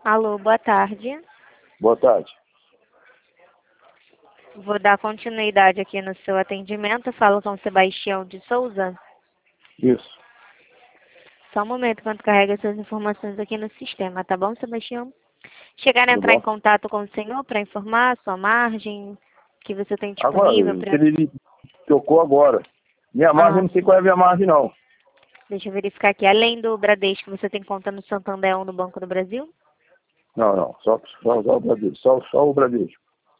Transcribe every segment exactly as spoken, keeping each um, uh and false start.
Alô, boa tarde. Boa tarde. Vou dar continuidade aqui no seu atendimento. Eu falo com Sebastião de Souza. Isso. Só um momento enquanto carrega suas informações aqui no sistema, tá bom, Sebastião? Chegaram a Tudo entrar em bom? contato com o senhor para informar a sua margem que você tem Agora, disponível para... ele tocou agora. Minha margem, Ah, eu não sei qual é a minha margem, não. deixa eu verificar aqui. Além do Bradesco, você tem conta no Santander ou no Banco do Brasil? Não, não. Só, só, só o Bradesco. Só, só o Bradesco.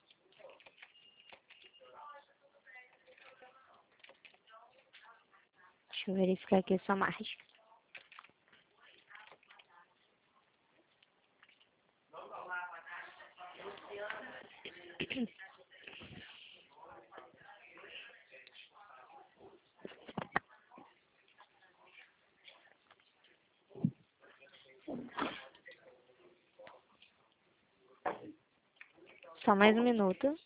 Deixa eu verificar aqui a sua margem. Só mais um minuto.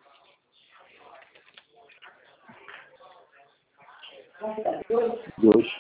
Dois.